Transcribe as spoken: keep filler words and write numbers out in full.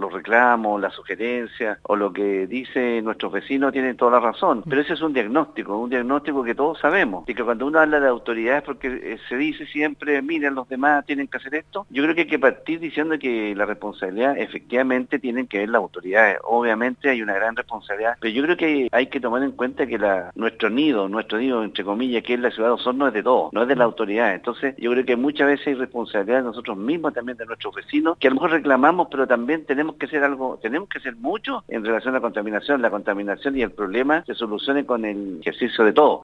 los reclamos, las sugerencias o lo que dicen nuestros vecinos tienen toda la razón, pero ese es un diagnóstico, un diagnóstico que todos sabemos, y que cuando uno habla de autoridades porque eh, se dice siempre, miren, los demás tienen que hacer esto, yo creo que hay que partir diciendo que la responsabilidad efectivamente tienen que ver las autoridades, obviamente hay una gran responsabilidad, pero yo creo que hay que tomar en cuenta que la, nuestro nido, nuestro nido entre comillas, que es la ciudad de Osorno, es de todos, no es de la autoridad. Entonces yo creo que muchas veces hay responsabilidad de nosotros mismos, también de nuestros vecinos, que a lo mejor reclamamos, pero también tenemos que hacer algo, tenemos que hacer mucho en relación a la contaminación. La contaminación y el problema se solucione con el ejercicio de todos.